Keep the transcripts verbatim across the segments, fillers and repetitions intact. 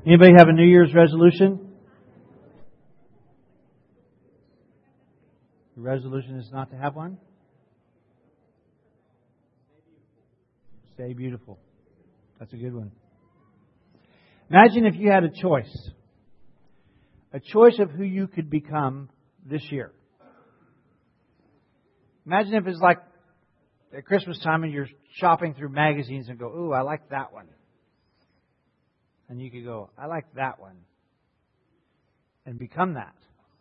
Anybody have a New Year's resolution? The resolution is not to have one? Stay beautiful. That's a good one. Imagine if you had a choice. A choice of who you could become this year. Imagine if it's like at Christmas time and you're shopping through magazines and go, ooh, I like that one. And you could go, I like that one. And become that.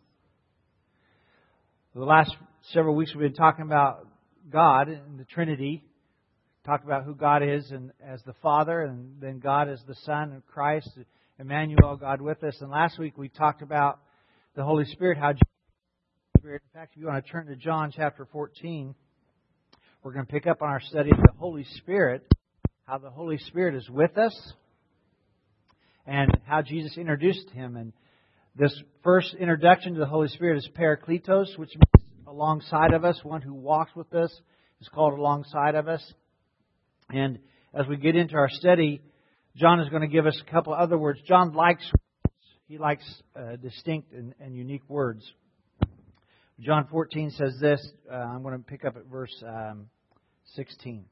The last several weeks we've been talking about God and the Trinity. Talked about who God is and as the Father, and then God as the Son and Christ, Emmanuel, God with us. And last week we talked about the Holy Spirit, how Jesus, in fact, if you want to turn to John chapter fourteen, we're going to pick up on our study of the Holy Spirit, how the Holy Spirit is with us, and how Jesus introduced Him. And this first introduction to the Holy Spirit is Parakletos, which means alongside of us, one who walks with us is called alongside of us. And as we get into our study, John is going to give us a couple other words. John likes words. He likes uh, distinct and, and unique words. John fourteen says this. Uh, I'm going to pick up at verse um, sixteen.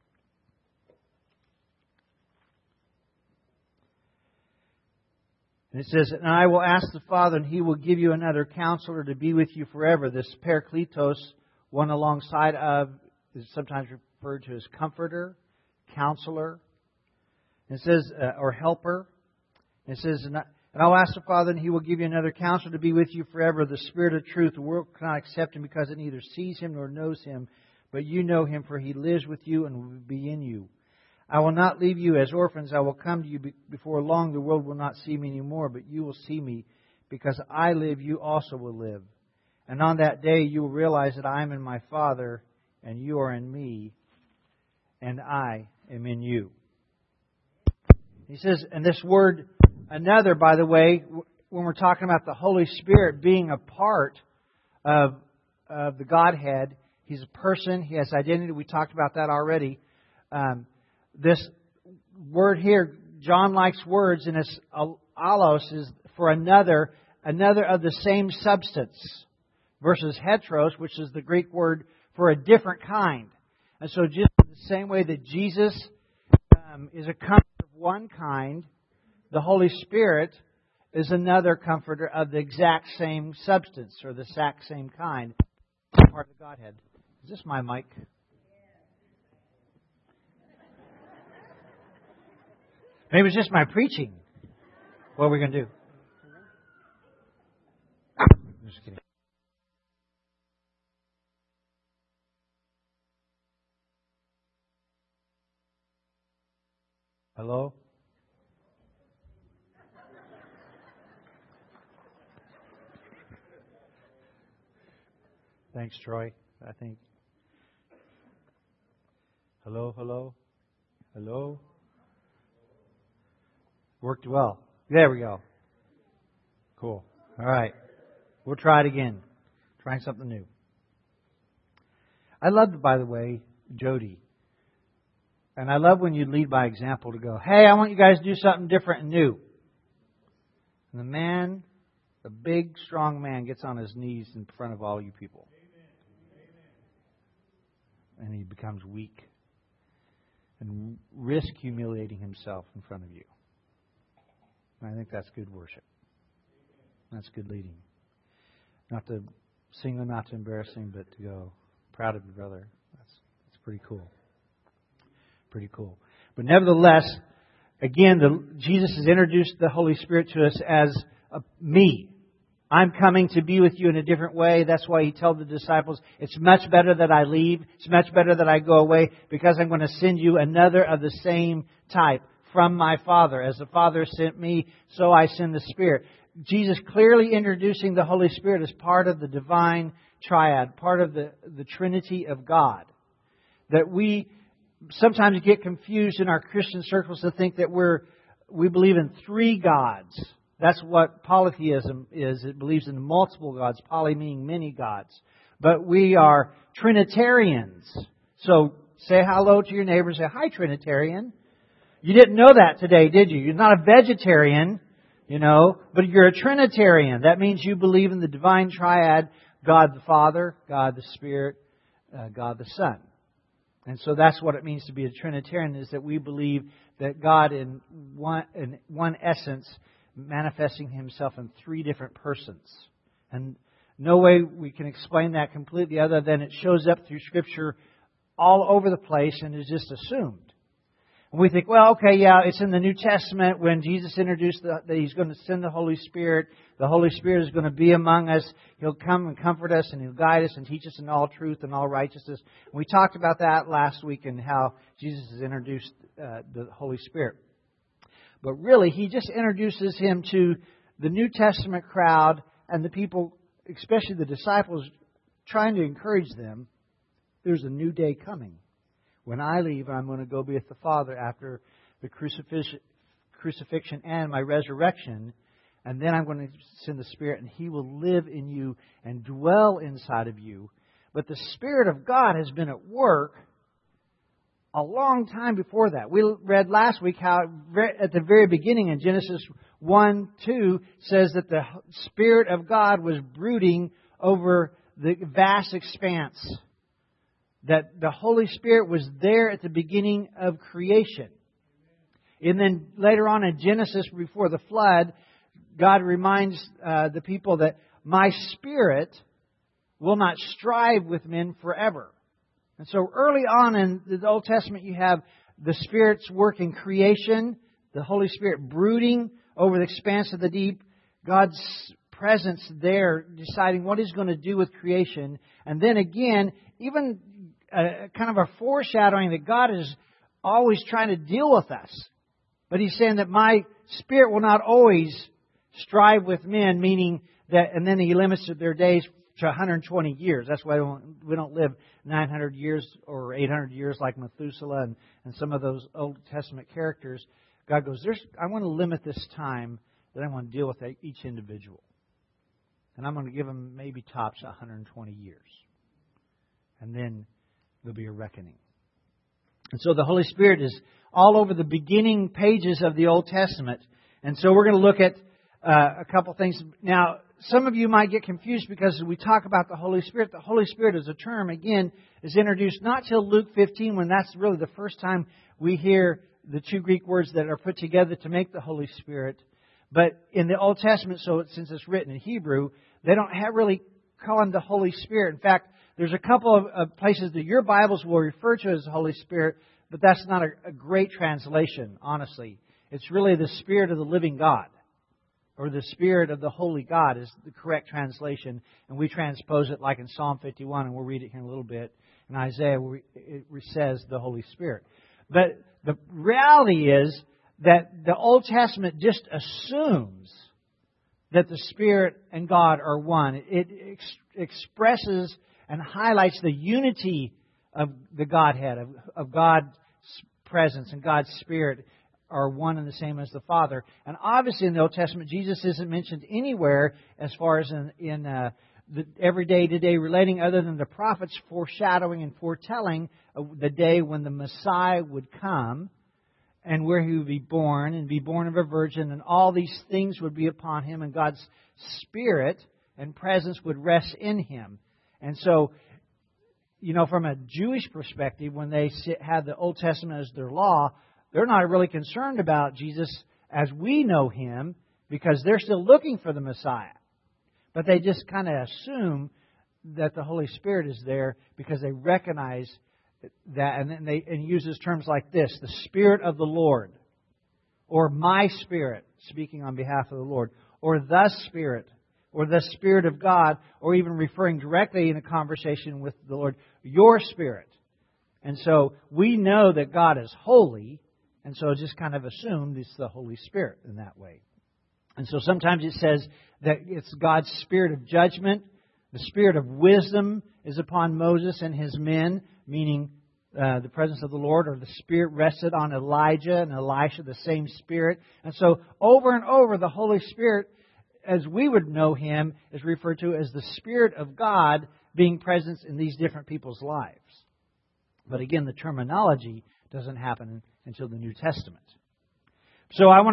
And it says, and I will ask the Father, and He will give you another counselor to be with you forever. This Parakletos, one alongside of, is sometimes referred to as comforter, counselor. It says, uh, or helper. It says, and I'll ask the Father, and He will give you another counselor to be with you forever, the Spirit of truth. The world cannot accept Him because it neither sees Him nor knows Him. But you know Him, for He lives with you and will be in you. I will not leave you as orphans. I will come to you before long. The world will not see me anymore, but you will see me. Because I live, you also will live. And on that day you will realize that I am in my Father, and you are in me, and I am in you. He says, and this word, another, by the way, when we're talking about the Holy Spirit being a part of, of the Godhead, He's a person, He has identity. We talked about that already. Um, this word here, John likes words, and it's allos is for another, another of the same substance, versus heteros, which is the Greek word for a different kind. And so just in the same way that Jesus um, is a comforter of one kind, the Holy Spirit is another comforter of the exact same substance or the exact same kind, part of the Godhead. Is this my mic? Maybe it's just my preaching. What are we going to do? I'm just kidding. Hello? Thanks, Troy. I think. Hello, hello, hello. Worked well. There we go. Cool. All right. We'll try it again. Trying something new. I love, by the way, Jody. And I love when you lead by example to go, hey, I want you guys to do something different and new. And the man, the big, strong man, gets on his knees in front of all you people. And he becomes weak and risk humiliating himself in front of you. And I think that's good worship. That's good leading. Not to single, not to embarrass him, but to go, proud of your brother. That's, that's pretty cool. Pretty cool. But nevertheless, again, the, Jesus has introduced the Holy Spirit to us as a, me. I'm coming to be with you in a different way. That's why He told the disciples, it's much better that I leave. It's much better that I go away because I'm going to send you another of the same type from my Father. As the Father sent me, so I send the Spirit. Jesus clearly introducing the Holy Spirit as part of the divine triad, part of the, the Trinity of God. That we sometimes get confused in our Christian circles to think that we're we believe in three gods. That's what polytheism is. It believes in multiple gods, poly meaning many gods. But we are Trinitarians. So say hello to your neighbor. Say, hi, Trinitarian. You didn't know that today, did you? You're not a vegetarian. You know, but you're a Trinitarian. That means you believe in the divine triad, God the Father, God the Spirit, uh, God the Son. And so that's what it means to be a Trinitarian, is that we believe that God in one, in one essence, manifesting Himself in three different persons. And no way we can explain that completely other than it shows up through Scripture all over the place and is just assumed. And we think, well, okay, yeah, it's in the New Testament when Jesus introduced the, that He's going to send the Holy Spirit. The Holy Spirit is going to be among us. He'll come and comfort us, and He'll guide us and teach us in all truth and all righteousness. And we talked about that last week and how Jesus has introduced uh, the Holy Spirit. But really, He just introduces Him to the New Testament crowd and the people, especially the disciples, trying to encourage them. There's a new day coming. When I leave, I'm going to go be with the Father after the crucifixion, crucifixion and my resurrection. And then I'm going to send the Spirit, and He will live in you and dwell inside of you. But the Spirit of God has been at work a long time before that. We read last week how at the very beginning in Genesis one two says that the Spirit of God was brooding over the vast expanse. That the Holy Spirit was there at the beginning of creation. And then later on in Genesis, before the flood, God reminds uh, the people that my Spirit will not strive with men forever. And so early on in the Old Testament, you have the Spirit's work in creation, the Holy Spirit brooding over the expanse of the deep, God's presence there deciding what He's going to do with creation. And then again, even a, kind of a foreshadowing that God is always trying to deal with us. But He's saying that my Spirit will not always strive with men, meaning that, and then He limits their days to one hundred twenty years. That's why we don't, we don't live nine hundred years or eight hundred years like Methuselah and, and some of those Old Testament characters. God goes, There's, I want to limit this time that I want to deal with each individual. And I'm going to give them maybe tops one hundred twenty years. And then there'll be a reckoning. And so the Holy Spirit is all over the beginning pages of the Old Testament. And so we're going to look at uh, a couple things. Now, some of you might get confused because we talk about the Holy Spirit. The Holy Spirit as a term, again, is introduced not till Luke fifteen, when that's really the first time we hear the two Greek words that are put together to make the Holy Spirit. But in the Old Testament, so since it's written in Hebrew, they don't have really call Him the Holy Spirit. In fact, there's a couple of, of places that your Bibles will refer to as the Holy Spirit, but that's not a, a great translation, honestly. It's really the Spirit of the living God, or the Spirit of the Holy God is the correct translation. And we transpose it like in Psalm fifty-one, and we'll read it here in a little bit. In Isaiah, where it says the Holy Spirit. But the reality is that the Old Testament just assumes that the Spirit and God are one. It ex- expresses and highlights the unity of the Godhead, of, of God's presence and God's Spirit are one and the same as the Father. And obviously in the Old Testament, Jesus isn't mentioned anywhere as far as in, in uh, the everyday to day relating, other than the prophets foreshadowing and foretelling of the day when the Messiah would come and where He would be born and be born of a virgin, and all these things would be upon Him, and God's Spirit and presence would rest in Him. And so, you know, from a Jewish perspective, when they have the Old Testament as their law, they're not really concerned about Jesus as we know Him, because they're still looking for the Messiah. But they just kind of assume that the Holy Spirit is there because they recognize that, and then they and uses terms like this: the Spirit of the Lord, or my Spirit, speaking on behalf of the Lord, or the Spirit, or the Spirit of God, or even referring directly in a conversation with the Lord, your Spirit. And so we know that God is holy, and so it's just kind of assumed it's the Holy Spirit in that way. And so sometimes it says that it's God's Spirit of judgment. The Spirit of wisdom is upon Moses and his men, meaning uh, the presence of the Lord, or the Spirit rested on Elijah and Elisha, the same Spirit. And so over and over, the Holy Spirit, as we would know Him, is referred to as the Spirit of God being present in these different people's lives. But again, the terminology doesn't happen until the New Testament. So I want to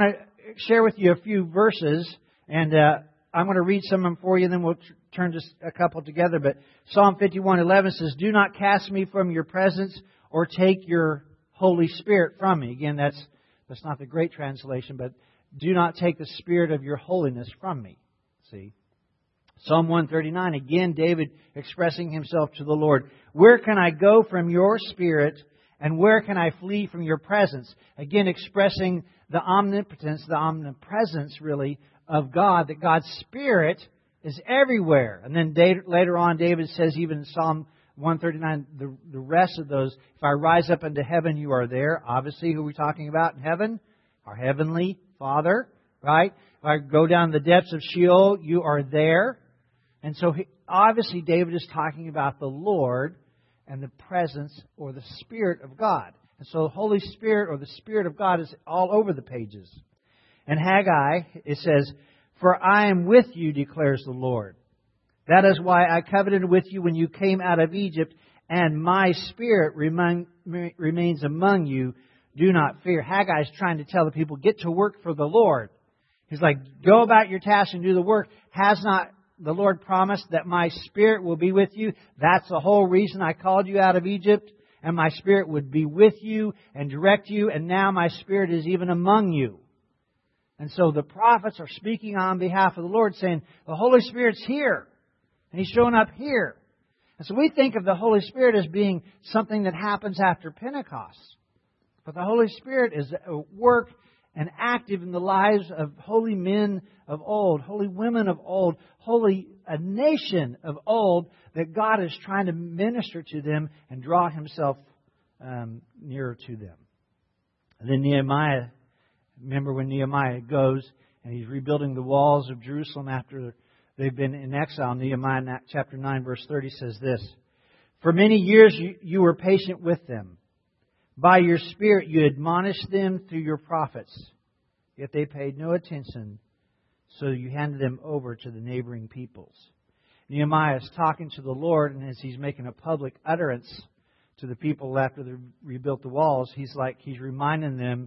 share with you a few verses, and uh, I'm going to read some of them for you, and then we'll t- turn just a couple together. But Psalm fifty-one eleven says, "Do not cast me from your presence, or take your Holy Spirit from me." Again, that's that's not the great translation, but do not take the Spirit of your holiness from me. See? Psalm one thirty-nine, again, David expressing himself to the Lord. "Where can I go from your Spirit, and where can I flee from your presence?" Again, expressing the omnipotence, the omnipresence, really, of God, that God's Spirit is everywhere. And then later on, David says, even in Psalm one thirty-nine, the, the rest of those, if I rise up into heaven, you are there. Obviously, who are we talking about in heaven? Our Heavenly Father, right? If I go down the depths of Sheol, you are there. And so, he, obviously, David is talking about the Lord and the presence or the Spirit of God. And so, the Holy Spirit or the Spirit of God is all over the pages. In Haggai, it says, "For I am with you, declares the Lord. That is why I covenanted with you when you came out of Egypt, and my Spirit remain, remains among you. Do not fear." Haggai is trying to tell the people, get to work for the Lord. He's like, go about your task and do the work. Has not the Lord promised that my Spirit will be with you? That's the whole reason I called you out of Egypt, and my Spirit would be with you and direct you, and now my Spirit is even among you. And so the prophets are speaking on behalf of the Lord, saying, the Holy Spirit's here, and He's showing up here. And so we think of the Holy Spirit as being something that happens after Pentecost. But the Holy Spirit is at work and active in the lives of holy men of old, holy women of old, holy a nation of old, that God is trying to minister to them and draw Himself um, nearer to them. And then Nehemiah, remember when Nehemiah goes and he's rebuilding the walls of Jerusalem after they've been in exile. Nehemiah chapter nine verse thirty says this, "For many years you, you were patient with them. By your Spirit you admonished them through your prophets. Yet they paid no attention, so you handed them over to the neighboring peoples." Nehemiah is talking to the Lord, and as he's making a public utterance to the people after they rebuilt the walls, he's like, he's reminding them,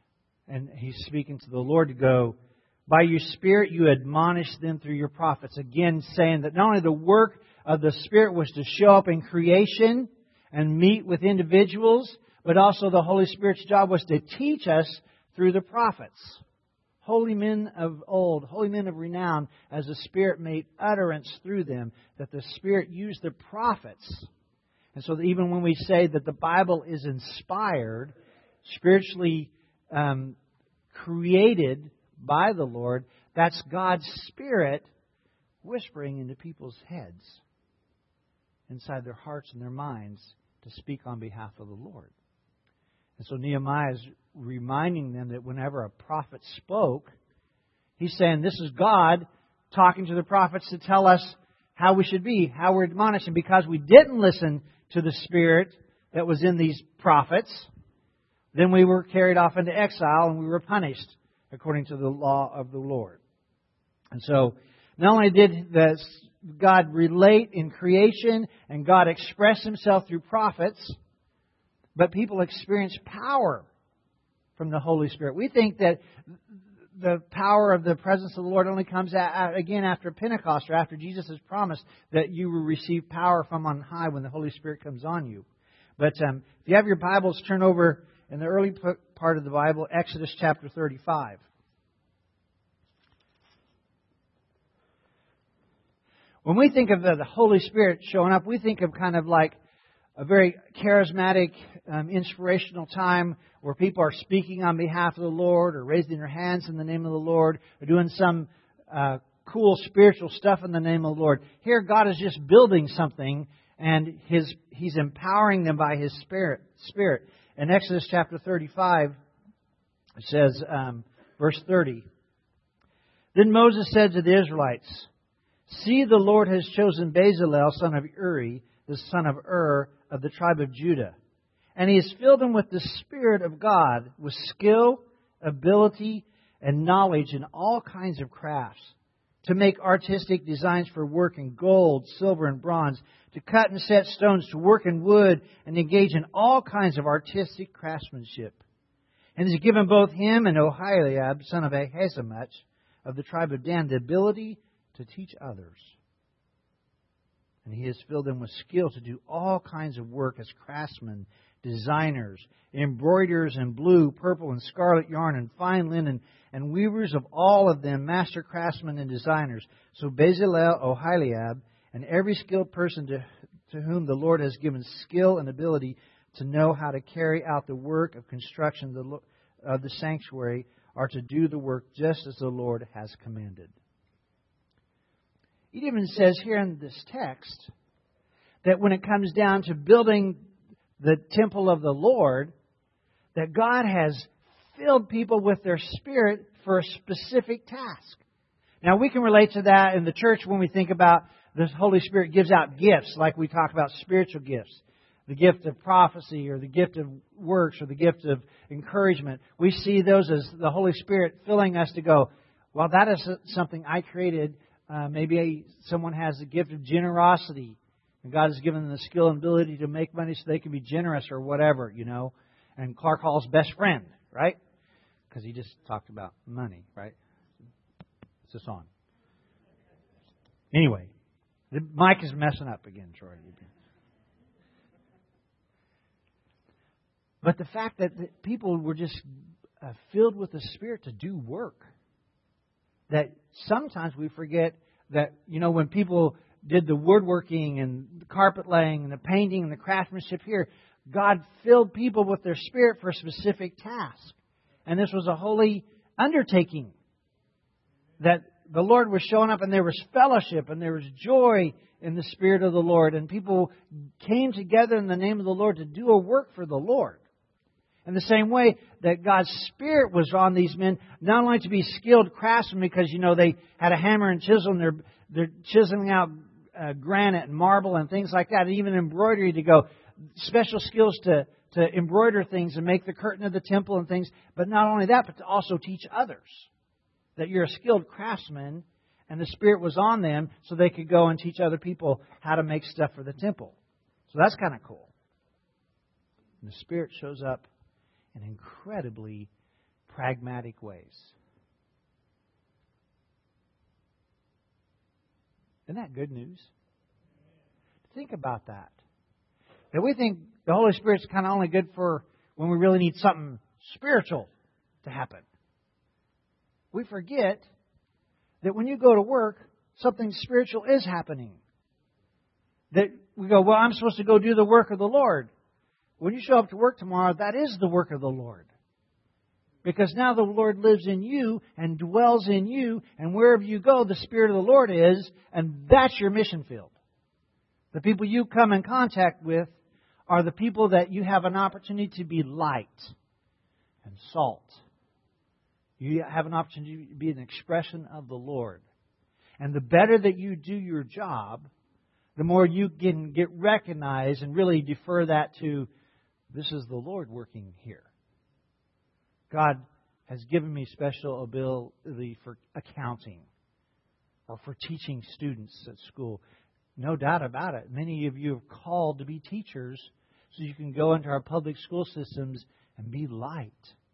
and he's speaking to the Lord to go, by your Spirit you admonished them through your prophets. Again, saying that not only the work of the Spirit was to show up in creation and meet with individuals, but also the Holy Spirit's job was to teach us through the prophets. Holy men of old, holy men of renown, as the Spirit made utterance through them, that the Spirit used the prophets. And so that even when we say that the Bible is inspired, spiritually um, created by the Lord, that's God's Spirit whispering into people's heads, inside their hearts and their minds, to speak on behalf of the Lord. And so Nehemiah is reminding them that whenever a prophet spoke, he's saying this is God talking to the prophets to tell us how we should be, how we're admonished. And because we didn't listen to the Spirit that was in these prophets, then we were carried off into exile and we were punished according to the law of the Lord. And so not only did the, God relate in creation and God express Himself through prophets, but people experience power from the Holy Spirit. We think that the power of the presence of the Lord only comes out again after Pentecost, or after Jesus has promised that you will receive power from on high when the Holy Spirit comes on you. But um, if you have your Bibles, turn over in the early part of the Bible, Exodus chapter thirty-five. When we think of the Holy Spirit showing up, we think of kind of like a very charismatic, um, inspirational time where people are speaking on behalf of the Lord, or raising their hands in the name of the Lord, or doing some uh, cool spiritual stuff in the name of the Lord. Here, God is just building something, and His He's empowering them by His Spirit. Spirit. In Exodus chapter thirty-five, it says, um, verse thirty, "Then Moses said to the Israelites, 'See, the Lord has chosen Bezalel, son of Uri, the son of Ur, of the tribe of Judah. And He has filled him with the Spirit of God, with skill, ability, and knowledge in all kinds of crafts, to make artistic designs for work in gold, silver, and bronze, to cut and set stones, to work in wood, and engage in all kinds of artistic craftsmanship. And He's given both him and Oholiab, son of Ahisamach, of the tribe of Dan, the ability to teach others. And He has filled them with skill to do all kinds of work as craftsmen, designers, embroiderers in blue, purple, and scarlet yarn, and fine linen, and weavers of all of them, master craftsmen and designers. So Bezalel, Oholiab, and every skilled person to, to whom the Lord has given skill and ability to know how to carry out the work of construction of the sanctuary, are to do the work just as the Lord has commanded. It even says here in this text that when it comes down to building the temple of the Lord, that God has filled people with their spirit for a specific task. Now, we can relate to that in the church when we think about the Holy Spirit gives out gifts, like we talk about spiritual gifts. The gift of prophecy or the gift of works or the gift of encouragement. We see those as the Holy Spirit filling us to go, well, that is something I created. Uh, maybe someone has the gift of generosity. And God has given them the skill and ability to make money so they can be generous or whatever, you know. And Clark Hall's best friend, right? Because he just talked about money, right? Is this on? Anyway, the mic is messing up again, Troy. But the fact that people were just uh, filled with the Spirit to do work. That sometimes we forget that, you know, when people did the woodworking and the carpet laying and the painting and the craftsmanship here, God filled people with their Spirit for a specific task. And this was a holy undertaking. That the Lord was showing up and there was fellowship and there was joy in the Spirit of the Lord. And people came together in the name of the Lord to do a work for the Lord. In the same way that God's Spirit was on these men, not only to be skilled craftsmen because, you know, they had a hammer and chisel and they're, they're chiseling out uh, granite and marble and things like that, and even embroidery to go, special skills to, to embroider things and make the curtain of the temple and things. But not only that, but to also teach others that you're a skilled craftsman and the Spirit was on them so they could go and teach other people how to make stuff for the temple. So that's kind of cool. And the Spirit shows up in incredibly pragmatic ways. Isn't that good news? Think about that. That we think the Holy Spirit's kind of only good for when we really need something spiritual to happen. We forget that when you go to work, something spiritual is happening. That we go, well, I'm supposed to go do the work of the Lord. When you show up to work tomorrow, that is the work of the Lord. Because now the Lord lives in you and dwells in you, and wherever you go, the Spirit of the Lord is, and that's your mission field. The people you come in contact with are the people that you have an opportunity to be light and salt. You have an opportunity to be an expression of the Lord. And the better that you do your job, the more you can get recognized and really defer that to, this is the Lord working here. God has given me special ability for accounting or for teaching students at school. No doubt about it. Many of you are called to be teachers so you can go into our public school systems and be light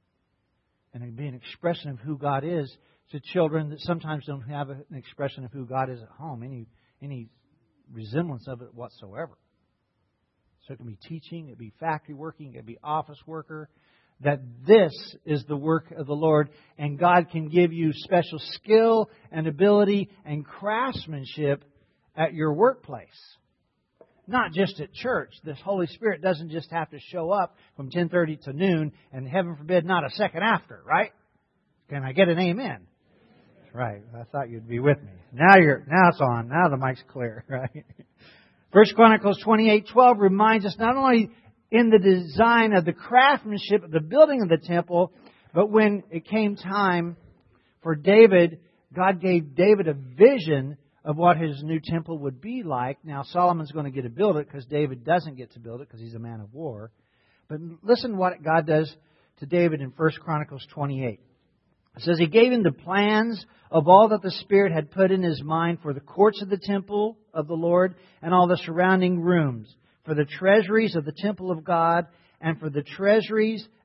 and be an expression of who God is to children that sometimes don't have an expression of who God is at home, any any resemblance of it whatsoever. So it can be teaching, it can be factory working, it can be office worker. That this is the work of the Lord, and God can give you special skill and ability and craftsmanship at your workplace. Not just at church. This Holy Spirit doesn't just have to show up from ten thirty to noon, and heaven forbid, not a second after, right? Can I get an amen? Right. I thought you'd be with me. Now you're. Now it's on. Now the mic's clear, right? First Chronicles twenty-eight twelve reminds us not only in the design of the craftsmanship of the building of the temple, but when it came time for David, God gave David a vision of what his new temple would be like. Now, Solomon's going to get to build it because David doesn't get to build it because he's a man of war. But listen what God does to David in First Chronicles twenty-eight. It says, He gave him the plans of all that the Spirit had put in his mind for the courts of the temple of the Lord and all the surrounding rooms, for the treasuries of the temple of God, and for the treasuries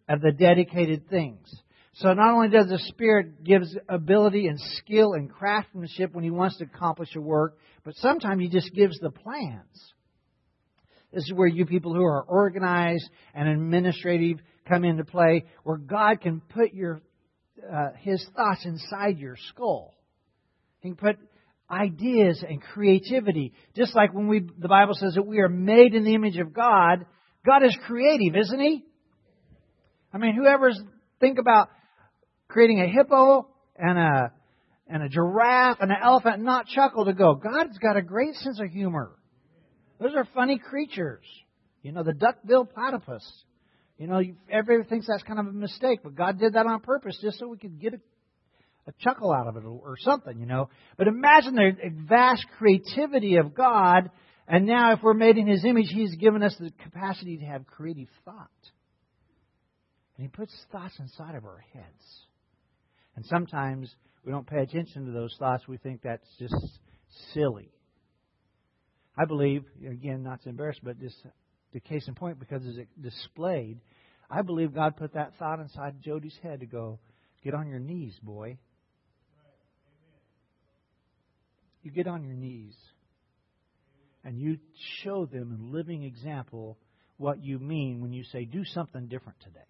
of the dedicated things. So not only does the Spirit give ability and skill and craftsmanship when He wants to accomplish a work, but sometimes He just gives the plans. This is where you people who are organized and administrative come into play, where God can put your uh, His thoughts inside your skull. He can put ideas and creativity. Just like when we, the Bible says that we are made in the image of God. God is creative, isn't He? I mean, whoever's think about creating a hippo and a and a giraffe and an elephant and not chuckle to go, God's got a great sense of humor. Those are funny creatures. You know, the duck-billed platypus. You know, everybody thinks that's kind of a mistake, but God did that on purpose just so we could get a, a chuckle out of it or something, you know. But imagine the vast creativity of God, and now if we're made in His image, He's given us the capacity to have creative thought. And He puts thoughts inside of our heads. And sometimes we don't pay attention to those thoughts. We think that's just silly. I believe, again, not to embarrass, but just the case in point, because it's displayed, I believe God put that thought inside Jody's head to go, get on your knees, boy. You get on your knees. And you show them in living example what you mean when you say, do something different today.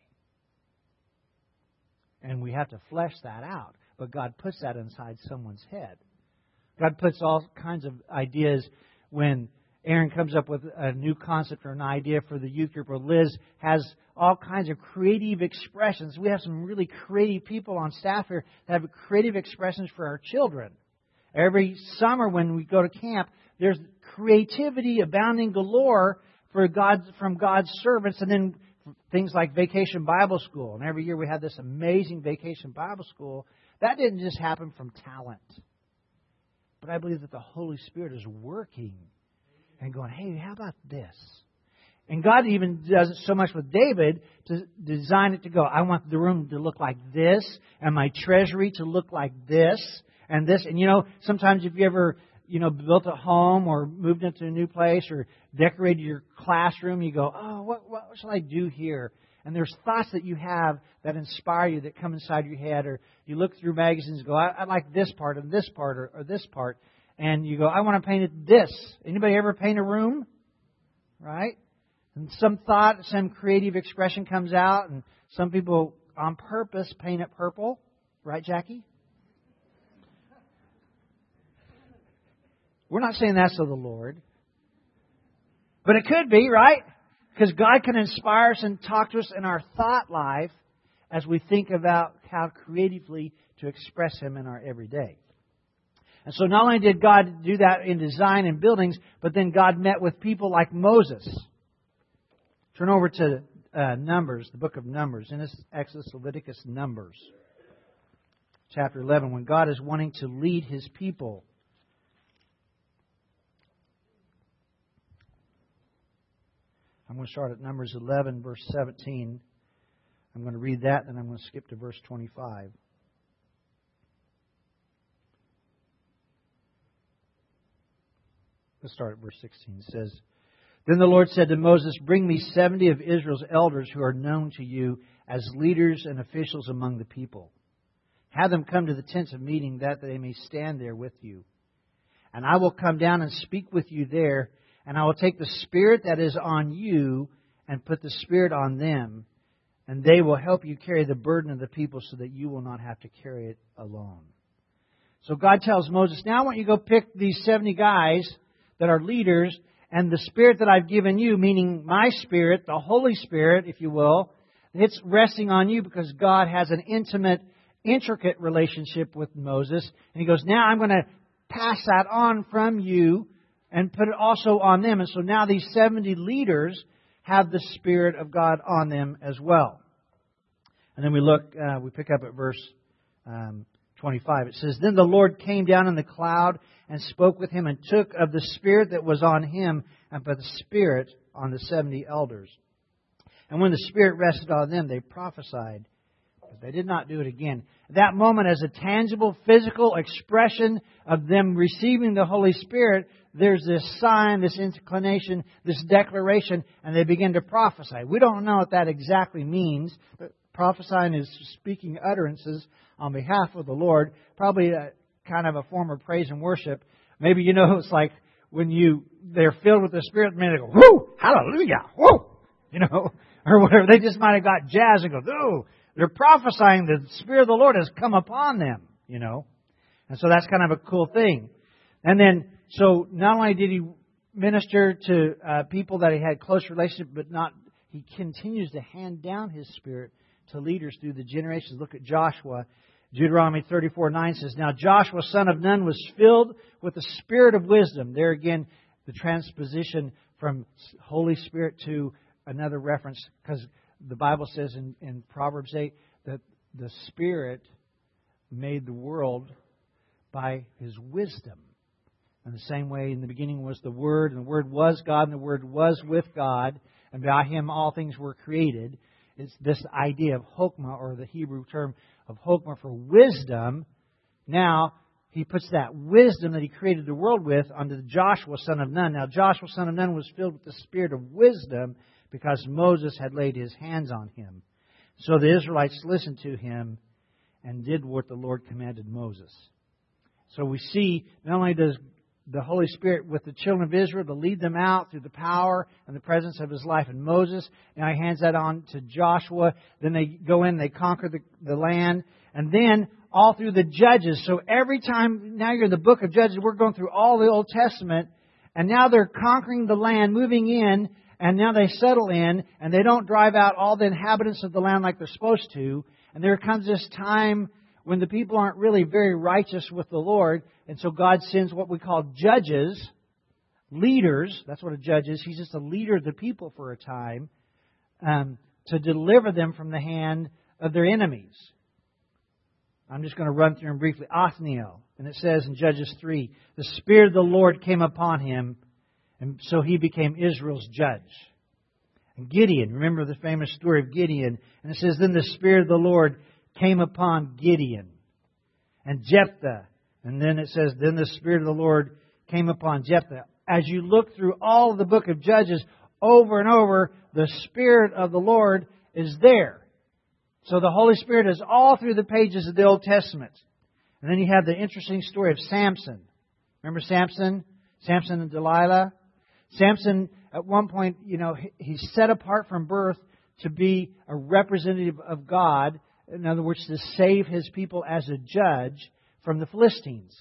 And we have to flesh that out. But God puts that inside someone's head. God puts all kinds of ideas. When Aaron comes up with a new concept or an idea for the youth group, or Liz has all kinds of creative expressions. We have some really creative people on staff here that have creative expressions for our children. Every summer when we go to camp, there's creativity abounding galore for God's, from God's servants. And then things like Vacation Bible School. And every year we have this amazing Vacation Bible School. That didn't just happen from talent. But I believe that the Holy Spirit is working and going, hey, how about this? And God even does it so much with David to design it to go, I want the room to look like this, and my treasury to look like this, and this. And you know, sometimes if you ever, you know, built a home or moved into a new place or decorated your classroom, you go, oh, what, what shall I do here? And there's thoughts that you have that inspire you, that come inside your head. Or you look through magazines and go, I, I like this part and this part or, or this part. And you go, I want to paint it this. Anybody ever paint a room? Right? And some thought, some creative expression comes out. And some people on purpose paint it purple. Right, Jackie? We're not saying that's of the Lord. But it could be, right? Because God can inspire us and talk to us in our thought life as we think about how creatively to express Him in our everyday. And so not only did God do that in design and buildings, but then God met with people like Moses. Turn over to uh, Numbers, the book of Numbers. In Exodus, Leviticus, Numbers. Chapter eleven, when God is wanting to lead His people. I'm going to start at Numbers eleven, verse seventeen. I'm going to read that, and I'm going to skip to verse twenty-five. Let's start at verse sixteen. It says, Then the Lord said to Moses, Bring me seventy of Israel's elders who are known to you as leaders and officials among the people. Have them come to the tents of meeting, that they may stand there with you. And I will come down and speak with you there, and I will take the Spirit that is on you and put the Spirit on them, and they will help you carry the burden of the people so that you will not have to carry it alone. So God tells Moses, now I want you to go pick these seventy guys that are leaders, and the Spirit that I've given you, meaning my Spirit, the Holy Spirit, if you will, it's resting on you because God has an intimate, intricate relationship with Moses. And He goes, now I'm going to pass that on from you and put it also on them. And so now these seventy leaders have the Spirit of God on them as well. And then we look, uh, we pick up at verse um, twenty-five. It says, Then the Lord came down in the cloud and spoke with him and took of the Spirit that was on him and put the Spirit on the seventy elders. And when the Spirit rested on them, they prophesied. But they did not do it again. That moment, as a tangible, physical expression of them receiving the Holy Spirit, there's this sign, this inclination, this declaration, and they begin to prophesy. We don't know what that exactly means, but prophesying is speaking utterances on behalf of the Lord, probably a, kind of a form of praise and worship. Maybe, you know, it's like when you they're filled with the Spirit, maybe they go, whoo, hallelujah, whoo, you know, or whatever. They just might have got jazzed and go, oh, they're prophesying the Spirit of the Lord has come upon them, you know. And so that's kind of a cool thing. And then, so not only did he minister to uh, people that he had close relationship, but not, he continues to hand down his Spirit to leaders through the generations. Look at Joshua. Deuteronomy thirty-four nine says, Now Joshua, son of Nun, was filled with the spirit of wisdom. There again, the transposition from Holy Spirit to another reference, because the Bible says in, in Proverbs eight that the Spirit made the world by His wisdom. In the same way, in the beginning was the Word, and the Word was God, and the Word was with God, and by Him all things were created. It's this idea of Chokmah, or the Hebrew term of Chokmah for wisdom. Now, he puts that wisdom that he created the world with onto Joshua, son of Nun. Now, Joshua, son of Nun, was filled with the spirit of wisdom because Moses had laid his hands on him. So the Israelites listened to him and did what the Lord commanded Moses. So we see not only does the Holy Spirit with the children of Israel to lead them out through the power and the presence of His life in Moses. Now He hands that on to Joshua. Then they go in, they conquer the, the land. And then all through the Judges. So every time, now you're in the book of Judges, we're going through all the Old Testament. And now they're conquering the land, moving in. And now they settle in. And they don't drive out all the inhabitants of the land like they're supposed to. And there comes this time when the people aren't really very righteous with the Lord. And so God sends what we call judges, leaders. That's what a judge is. He's just a leader of the people for a time um, to deliver them from the hand of their enemies. I'm just going to run through them briefly. Othniel. And it says in Judges three, the Spirit of the Lord came upon him, and so he became Israel's judge. And Gideon. Remember the famous story of Gideon. And it says, then the Spirit of the Lord came upon Gideon. And Jephthah. And then it says, then the Spirit of the Lord came upon Jephthah. As you look through all of the book of Judges, over and over, the Spirit of the Lord is there. So the Holy Spirit is all through the pages of the Old Testament. And then you have the interesting story of Samson. Remember Samson? Samson and Delilah? Samson, at one point, you know, he's set apart from birth to be a representative of God. In other words, to save his people as a judge from the Philistines.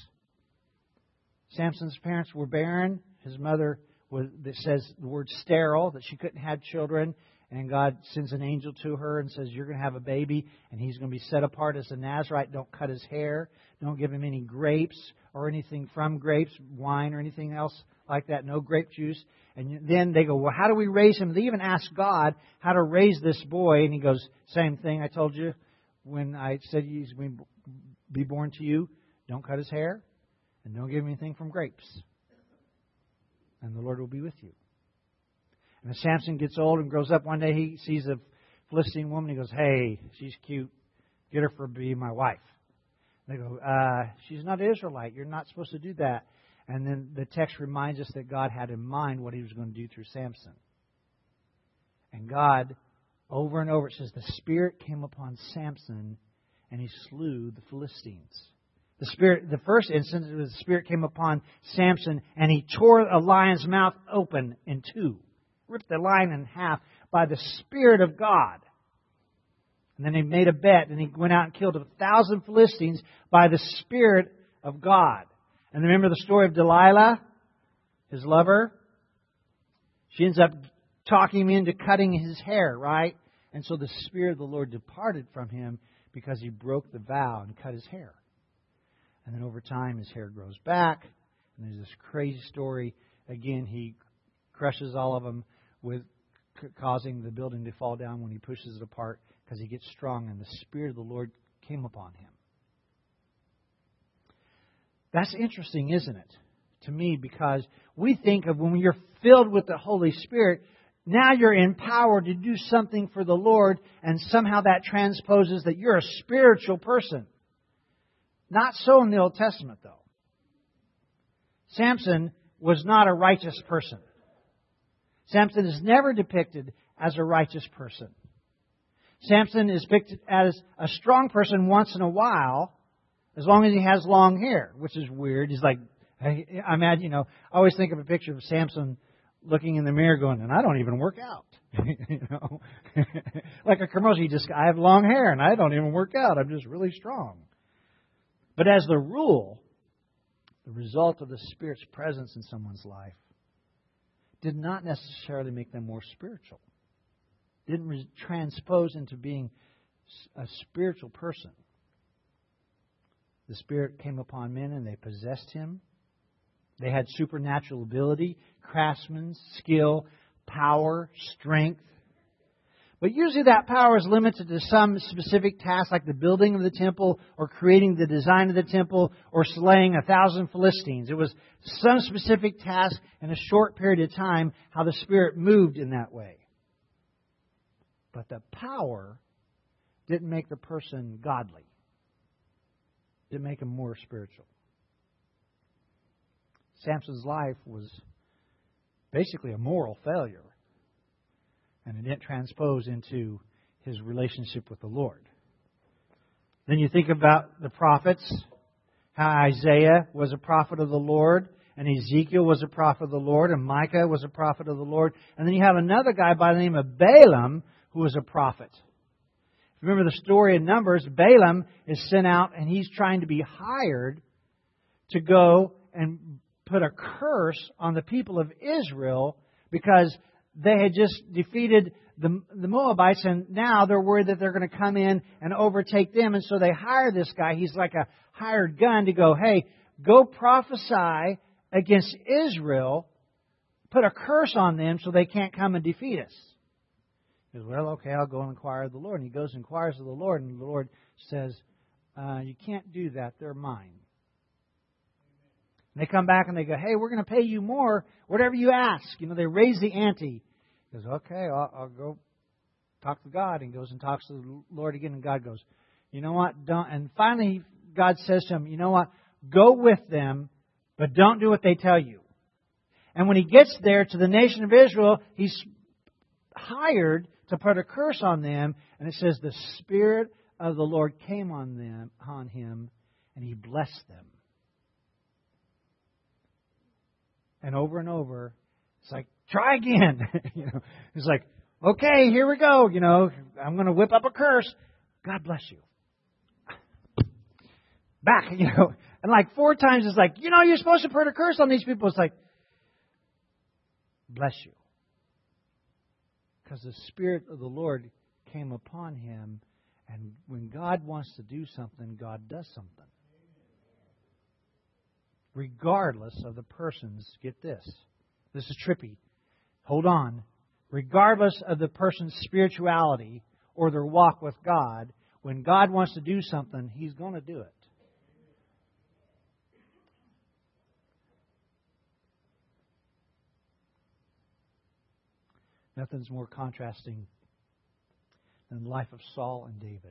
Samson's parents were barren. His mother was, it says the word sterile, that she couldn't have children. And God sends an angel to her and says, you're going to have a baby, and he's going to be set apart as a Nazirite. Don't cut his hair. Don't give him any grapes or anything from grapes, wine or anything else like that. No grape juice. And then they go, well, how do we raise him? They even ask God how to raise this boy. And he goes, same thing I told you when I said he's going to be born to you. Don't cut his hair, and don't give him anything from grapes. And the Lord will be with you. And as Samson gets old and grows up, one day he sees a Philistine woman. He goes, hey, she's cute. Get her for be my wife. And they go, uh, she's not Israelite. You're not supposed to do that. And then the text reminds us that God had in mind what He was going to do through Samson. And God, over and over, it says, the Spirit came upon Samson, and he slew the Philistines. The Spirit, the first instance, the Spirit came upon Samson, and he tore a lion's mouth open in two. Ripped the lion in half by the Spirit of God. And then he made a bet, and he went out and killed a thousand Philistines by the Spirit of God. And remember the story of Delilah, his lover? She ends up talking him into cutting his hair, right? And so the Spirit of the Lord departed from him because he broke the vow and cut his hair. And then over time, his hair grows back. And there's this crazy story. Again, he crushes all of them, with causing the building to fall down when he pushes it apart, because he gets strong. And the Spirit of the Lord came upon him. That's interesting, isn't it? To me, because we think of when you're filled with the Holy Spirit, Now you're empowered to do something for the Lord, and somehow that transposes that you're a spiritual person. Not so in the Old Testament, though. Samson was not a righteous person. Samson is never depicted as a righteous person. Samson is depicted as a strong person once in a while, as long as he has long hair, which is weird. He's like, I imagine, you know, I always think of a picture of Samson looking in the mirror going, and I don't even work out. you know, like a commercial, you just, I have long hair and I don't even work out. I'm just really strong. But as the rule, the result of the Spirit's presence in someone's life did not necessarily make them more spiritual. Didn't re- transpose into being a spiritual person. The Spirit came upon men and they possessed him. They had supernatural ability, craftsmen, skill, power, strength. But usually that power is limited to some specific task like the building of the temple or creating the design of the temple or slaying a thousand Philistines. It was some specific task in a short period of time how the Spirit moved in that way. But the power didn't make the person godly. Didn't make him more spiritual. Samson's life was basically a moral failure. And it didn't transpose into his relationship with the Lord. Then you think about the prophets, how Isaiah was a prophet of the Lord, and Ezekiel was a prophet of the Lord, and Micah was a prophet of the Lord. And then you have another guy by the name of Balaam who was a prophet. Remember the story in Numbers, Balaam is sent out and he's trying to be hired to go and put a curse on the people of Israel because they had just defeated the, the Moabites and now they're worried that they're going to come in and overtake them. And so they hire this guy. He's like a hired gun to go, hey, go prophesy against Israel, put a curse on them so they can't come and defeat us. He goes, well, okay, I'll go and inquire of the Lord. And he goes and inquires of the Lord, and the Lord says, uh, you can't do that. They're mine. And they come back and they go, hey, we're going to pay you more, whatever you ask. You know, they raise the ante. He goes, okay, I'll, I'll go talk to God. And goes and talks to the Lord again, and God goes, you know what? Don't. And finally, God says to him, you know what? Go with them, but don't do what they tell you. And when he gets there to the nation of Israel, he's hired to put a curse on them, and it says the Spirit of the Lord came on them, on him, and he blessed them. And over and over, it's like, try again. you know, it's like, okay, here we go. You know, I'm going to whip up a curse. God bless you. Back, you know, and like four times, it's like, you know, you're supposed to put a curse on these people. It's like, bless you. Because the Spirit of the Lord came upon him, and when God wants to do something, God does something. Regardless of the person's, get this, this is trippy, hold on, regardless of the person's spirituality or their walk with God, when God wants to do something, He's going to do it. Nothing's more contrasting than the life of Saul and David.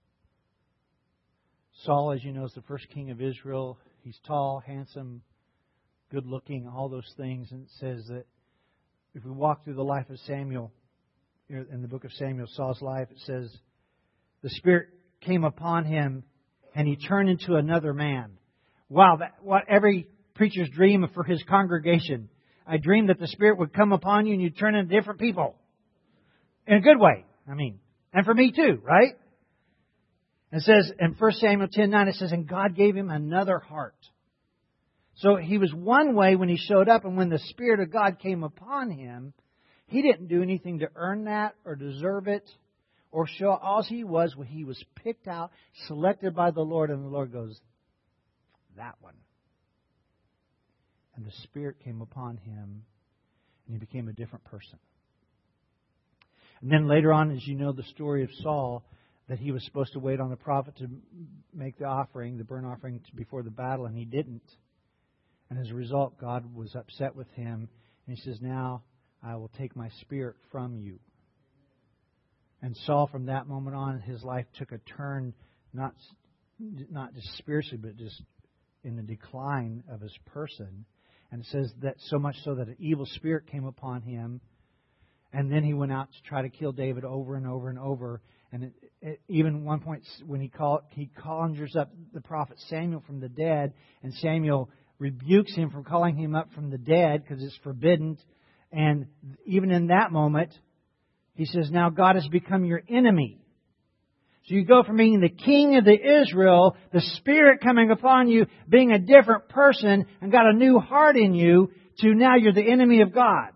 Saul, as you know, is the first king of Israel. He's tall, handsome, good-looking, all those things. And it says that if we walk through the life of Samuel, in the book of Samuel, Saul's life, it says, the Spirit came upon him and he turned into another man. Wow, that, what every preacher's dream for his congregation. I dreamed that the Spirit would come upon you and you'd turn into different people. In a good way, I mean. And for me too, right? It says in First Samuel ten nine, it says, and God gave him another heart. So he was one way when he showed up, and when the Spirit of God came upon him, he didn't do anything to earn that or deserve it or show. All he was, when he was picked out, selected by the Lord, and the Lord goes, that one. And the Spirit came upon him, and he became a different person. And then later on, as you know the story of Saul, that he was supposed to wait on the prophet to make the offering, the burnt offering, before the battle, and he didn't. And as a result, God was upset with him. And He says, now I will take my Spirit from you. And Saul, from that moment on, his life took a turn, not, not just spiritually, but just in the decline of his person. And it says that so much so that an evil spirit came upon him. And then he went out to try to kill David over and over and over. And it, it, even one point when he call, he conjures up the prophet Samuel from the dead, and Samuel rebukes him for calling him up from the dead because it's forbidden. And even in that moment, he says, now God has become your enemy. So you go from being the king of the Israel, the Spirit coming upon you, being a different person and got a new heart in you, to now you're the enemy of God.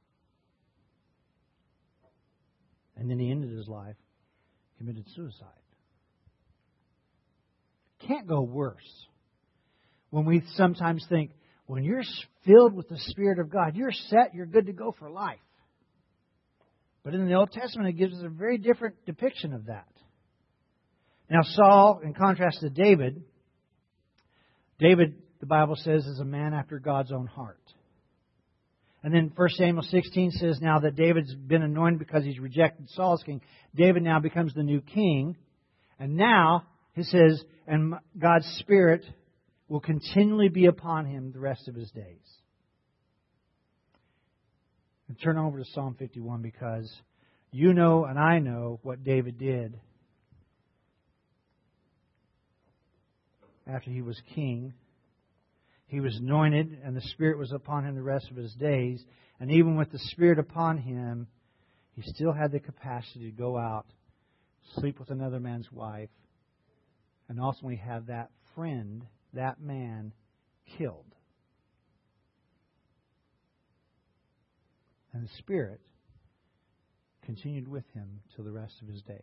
And then he ended his life, committed suicide. Can't go worse. When we sometimes think, when you're filled with the Spirit of God, you're set, you're good to go for life. But in the Old Testament, it gives us a very different depiction of that. Now, Saul, in contrast to David, David, the Bible says, is a man after God's own heart. And then First Samuel sixteen says now that David's been anointed because he's rejected Saul as king. David now becomes the new king. And now, he says, and God's Spirit will continually be upon him the rest of his days. And turn over to Psalm fifty-one, because you know and I know what David did after he was king. He was anointed, and the Spirit was upon him the rest of his days. And even with the Spirit upon him, he still had the capacity to go out, sleep with another man's wife, and ultimately have that friend, that man, killed. And the Spirit continued with him till the rest of his days.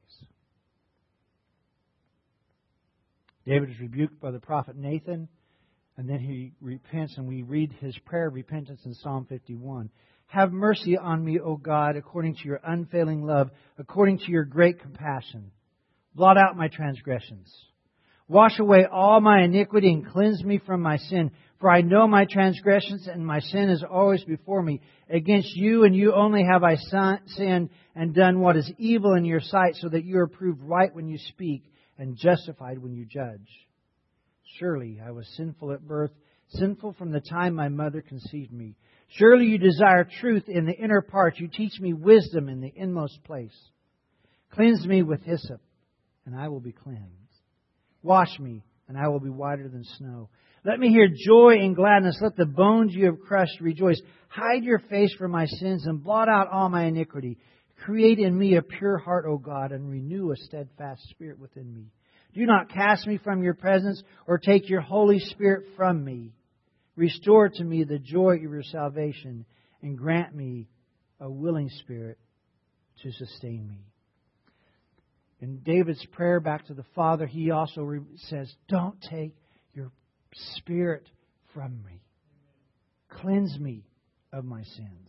David is rebuked by the prophet Nathan, and then he repents, and we read his prayer of repentance in Psalm fifty-one. Have mercy on me, O God, according to your unfailing love, according to your great compassion. Blot out my transgressions. Wash away all my iniquity and cleanse me from my sin. For I know my transgressions, and my sin is always before me. Against you and you only have I sinned and done what is evil in your sight, so that you are proved right when you speak and justified when you judge. Surely I was sinful at birth, sinful from the time my mother conceived me. Surely you desire truth in the inner parts. You teach me wisdom in the inmost place. Cleanse me with hyssop, and I will be cleansed. Wash me, and I will be whiter than snow. Let me hear joy and gladness. Let the bones you have crushed rejoice. Hide your face from my sins and blot out all my iniquity. Create in me a pure heart, O God, and renew a steadfast spirit within me. Do not cast me from your presence or take your Holy Spirit from me. Restore to me the joy of your salvation and grant me a willing spirit to sustain me. In David's prayer back to the Father, he also says, don't take your Spirit from me. Cleanse me of my sins.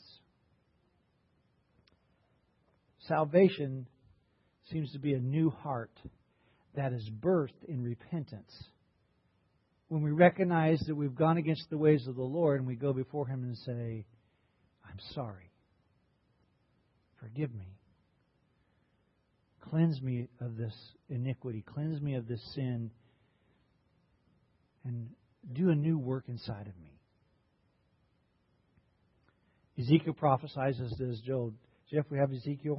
Salvation seems to be a new heart that is birthed in repentance. When we recognize that we've gone against the ways of the Lord and we go before Him and say, I'm sorry. Forgive me. Cleanse me of this iniquity. Cleanse me of this sin. And do a new work inside of me. Ezekiel prophesies as does Joel. Jeff, we have Ezekiel.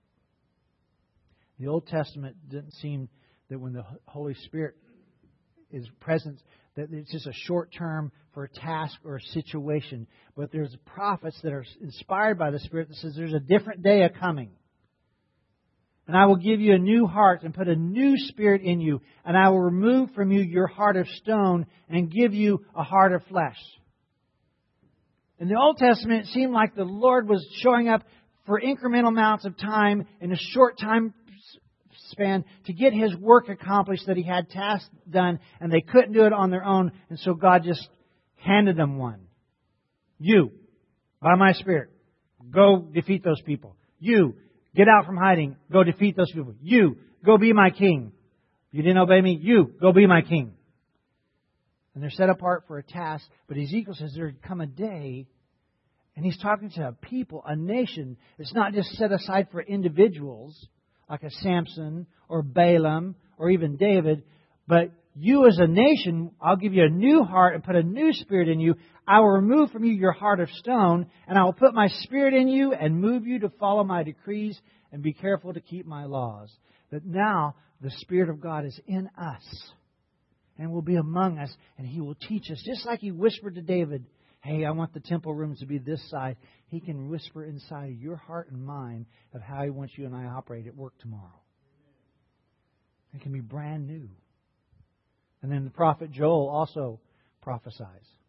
The Old Testament didn't seem that when the Holy Spirit is present, that it's just a short term for a task or a situation. But there's prophets that are inspired by the Spirit that says there's a different day a coming. And I will give you a new heart and put a new spirit in you. And I will remove from you your heart of stone and give you a heart of flesh. In the Old Testament, it seemed like the Lord was showing up for incremental amounts of time in a short time span to get His work accomplished that He had tasks done, and they couldn't do it on their own. And so God just handed them one. You, by my Spirit, go defeat those people. You, get out from hiding. Go defeat those people. You, go be my king. You didn't obey me? You, go be my king. And they're set apart for a task. But Ezekiel says there would come a day And He's talking to a people, a nation. It's not just set aside for individuals like a Samson or Balaam or even David, but you as a nation, I'll give you a new heart and put a new spirit in you. I will remove from you your heart of stone, and I will put my spirit in you and move you to follow my decrees and be careful to keep my laws. That now the Spirit of God is in us and will be among us, and He will teach us. Just like He whispered to David, hey, I want the temple rooms to be this side. He can whisper inside your heart and mind of how He wants you and I operate at work tomorrow. It can be brand new. And then the prophet Joel also prophesies.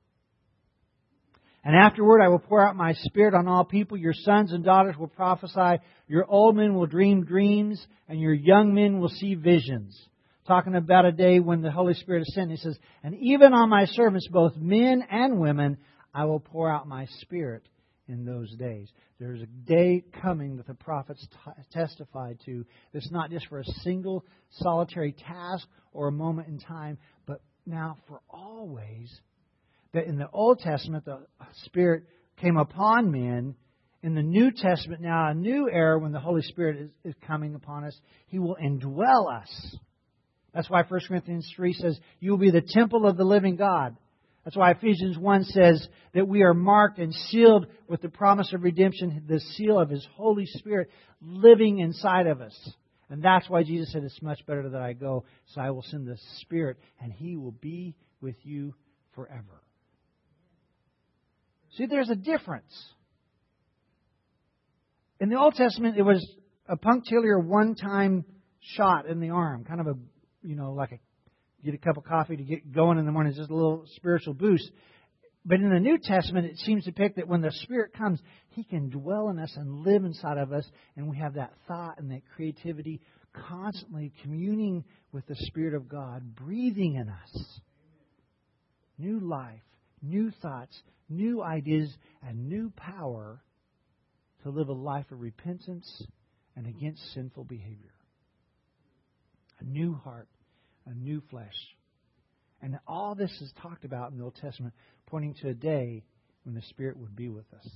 And afterward I will pour out my Spirit on all people. Your sons and daughters will prophesy. Your old men will dream dreams. And your young men will see visions. Talking about a day when the Holy Spirit is sent. He says, and even on my servants, both men and women, I will pour out my Spirit in those days. There's a day coming that the prophets t- testified to. That's not just for a single solitary task or a moment in time, but now for always. That in the Old Testament, the Spirit came upon men. In the New Testament, now a new era when the Holy Spirit is, is coming upon us, He will indwell us. That's why First Corinthians three says, you will be the temple of the living God. That's why Ephesians one says that we are marked and sealed with the promise of redemption, the seal of His Holy Spirit living inside of us. And that's why Jesus said, it's much better that I go, so I will send the Spirit, and He will be with you forever. See, there's a difference. In the Old Testament, it was a punctiliar one-time shot in the arm, kind of a, you know, like a get a cup of coffee to get going in the morning. It's just a little spiritual boost. But in the New Testament, it seems to pick that when the Spirit comes, He can dwell in us and live inside of us. And we have that thought and that creativity constantly communing with the Spirit of God, breathing in us. New life, new thoughts, new ideas, and new power to live a life of repentance and against sinful behavior. A new heart. A new flesh. And all this is talked about in the Old Testament, pointing to a day when the Spirit would be with us.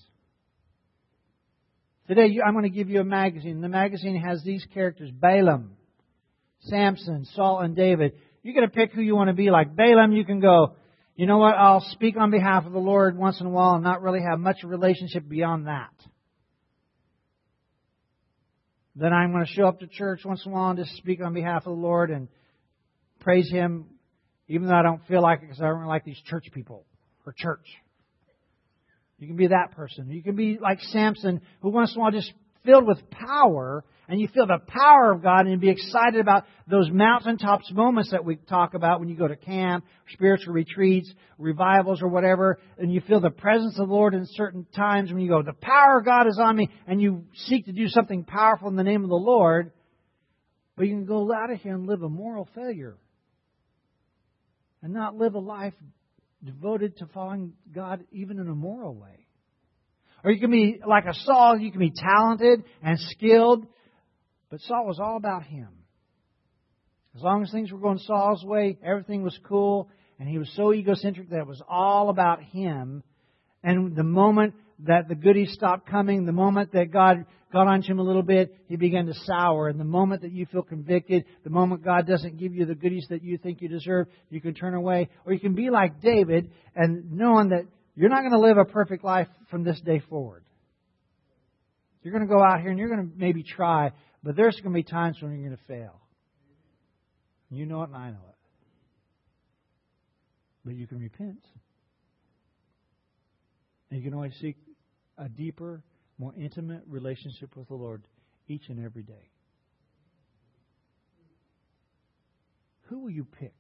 Today, I'm going to give you a magazine. The magazine has these characters: Balaam, Samson, Saul, and David. You're going to pick who you want to be like. Balaam, you can go, you know what, I'll speak on behalf of the Lord once in a while and not really have much of a relationship beyond that. Then I'm going to show up to church once in a while and just speak on behalf of the Lord and praise Him, even though I don't feel like it because I don't really like these church people or church. You can be that person. You can be like Samson, who once in a while just filled with power, and you feel the power of God, and you be excited about those mountaintops moments that we talk about when you go to camp, spiritual retreats, revivals, or whatever, and you feel the presence of the Lord in certain times when you go, the power of God is on me, and you seek to do something powerful in the name of the Lord. But you can go out of here and live a moral failure and not live a life devoted to following God even in a moral way. Or you can be like a Saul, you can be talented and skilled, but Saul was all about him. As long as things were going Saul's way, everything was cool, and he was so egocentric that it was all about him. And the moment that the goodies stopped coming, the moment that God got onto him a little bit, he began to sour. And the moment that you feel convicted, the moment God doesn't give you the goodies that you think you deserve, you can turn away. Or you can be like David and knowing that you're not going to live a perfect life from this day forward. You're going to go out here and you're going to maybe try, but there's going to be times when you're going to fail. You know it and I know it. But you can repent. And you can always seek a deeper, more intimate relationship with the Lord each and every day. Who will you pick?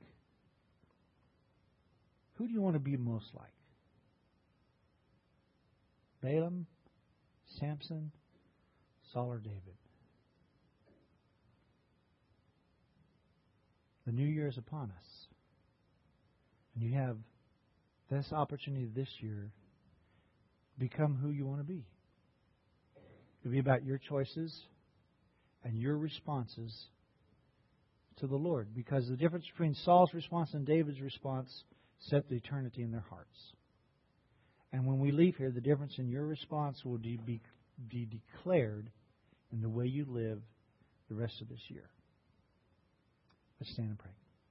Who do you want to be most like? Balaam, Samson, Saul, or David? The new year is upon us. And you have this opportunity this year to become who you want to be. It'll be about your choices and your responses to the Lord. Because the difference between Saul's response and David's response set the eternity in their hearts. And when we leave here, the difference in your response will be, be declared in the way you live the rest of this year. Let's stand and pray.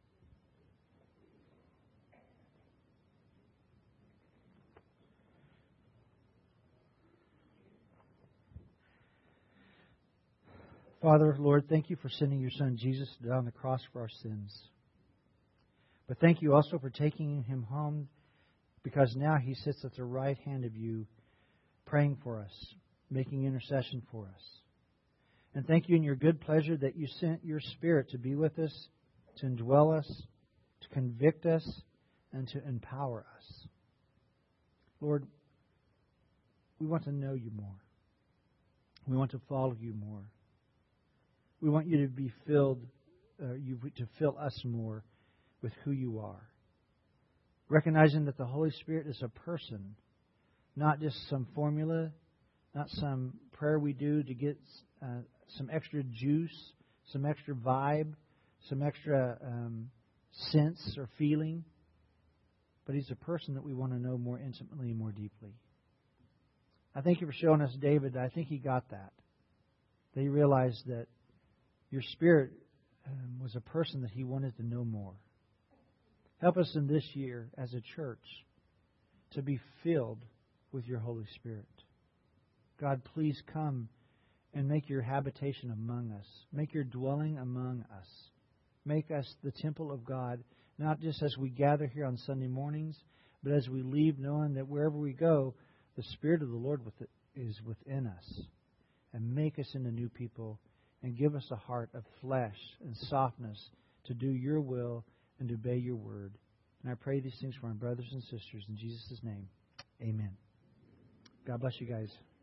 Father, Lord, thank you for sending your Son Jesus to die on the cross for our sins. But thank you also for taking him home, because now he sits at the right hand of you, praying for us, making intercession for us. And thank you in your good pleasure that you sent your Spirit to be with us, to indwell us, to convict us, and to empower us. Lord, we want to know you more. We want to follow you more. We want you to be filled, uh, you to fill us more with who you are. Recognizing that the Holy Spirit is a person, not just some formula, not some prayer we do to get uh, some extra juice, some extra vibe, some extra um, sense or feeling. But He's a person that we want to know more intimately and more deeply. I thank you for showing us David. I think he got that. That he realized that your Spirit um, was a person that he wanted to know more. Help us in this year as a church to be filled with your Holy Spirit. God, please come and make your habitation among us. Make your dwelling among us. Make us the temple of God, not just as we gather here on Sunday mornings, but as we leave knowing that wherever we go, the Spirit of the Lord is within us. And make us into new people and give us a heart of flesh and softness to do your will and to obey your word. And I pray these things for my brothers and sisters in Jesus' name. Amen. God bless you guys.